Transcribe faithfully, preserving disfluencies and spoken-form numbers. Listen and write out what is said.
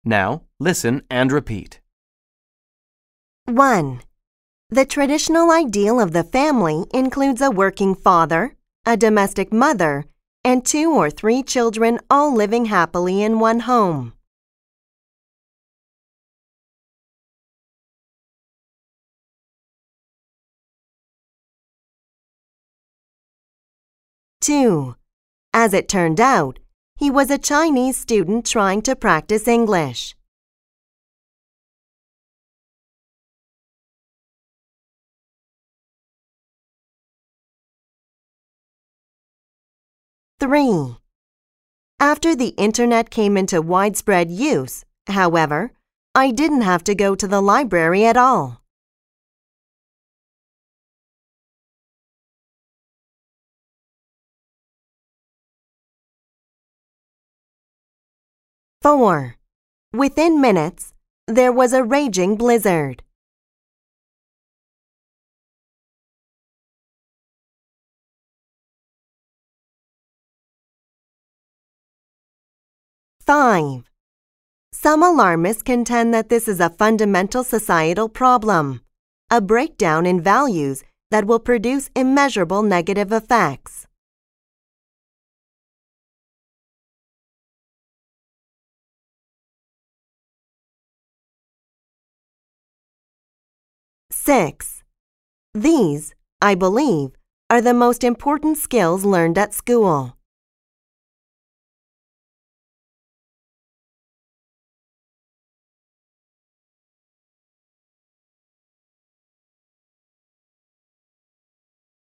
Now, listen and repeat. one. The traditional ideal of the family includes a working father, a domestic mother, and two or three children all living happily in one home. two. As it turned out, he was a Chinese student trying to practice English. three. After the internet came into widespread use, however, I didn't have to go to the library at all. four. Within minutes, there was a raging blizzard. five. Some alarmists contend that this is a fundamental societal problem, a breakdown in values that will produce immeasurable negative effects. six. These, I believe, are the most important skills learned at school.